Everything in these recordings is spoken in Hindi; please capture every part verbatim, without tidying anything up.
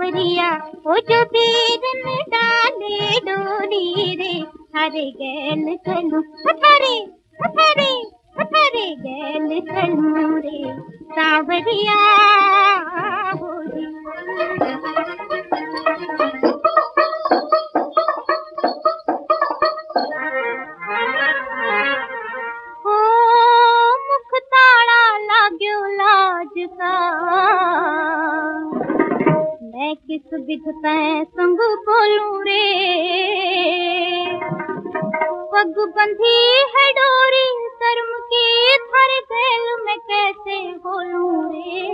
सावरिया वो जो बीरन डाले डोली रे, हरे गैल चलू हरे हरे हरे गैल चलू रे सावरिया होली। हो मुख ताड़ा लाग्यो लाज का, मैं किस विध तै संग बोलूं रे, पग बंधी है डोरी शर्म की, थारे गैल में कैसे बोलूं रे।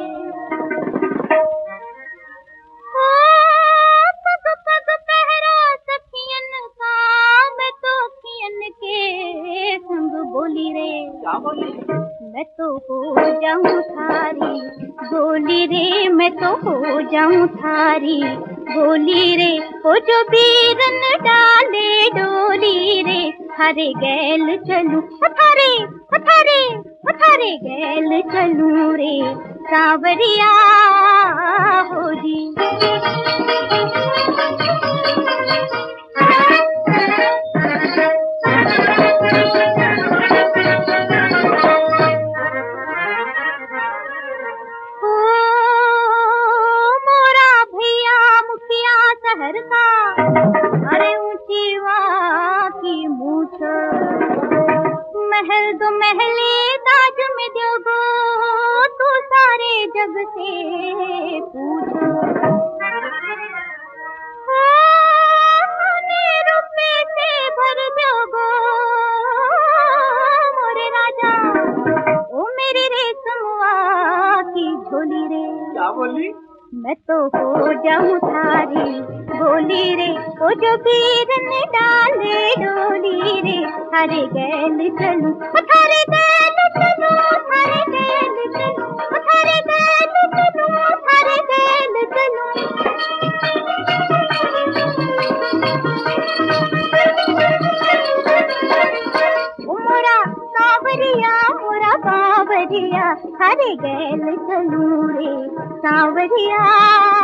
ओ पग पग पहरा सखियन का, मैं तो अखियन के संग बोली रे, क्या बोली? मैं तो हो जाऊं थारी गोली रे, मैं तो हो जाऊं थारी गोली रे, ओ जो बीरन डाले डोली रे, हरे गैल चलू हरे हरे हरे गैल चलू रे सावरिया होली। शहर का अरे ऊंची वहाँ की मूछ, महल दो महले ताज में दोगो, तू सारे जग से पूछ। रुपए से भर दोगो मोरे राजा, ओ मेरी रेशमवा की झोली रे, क्या बोली? मैं तो हो जाऊं थारी गोली रे, ओ जो बीरन डाले डोली रे, हरे गैल चलू हरे गैल चलू हरे गैल चलू हरे गैल चलू हरे गैल चलू। मोरा सावरिया मोरा बावरिया, हरे गैल चलू रे सावरिया।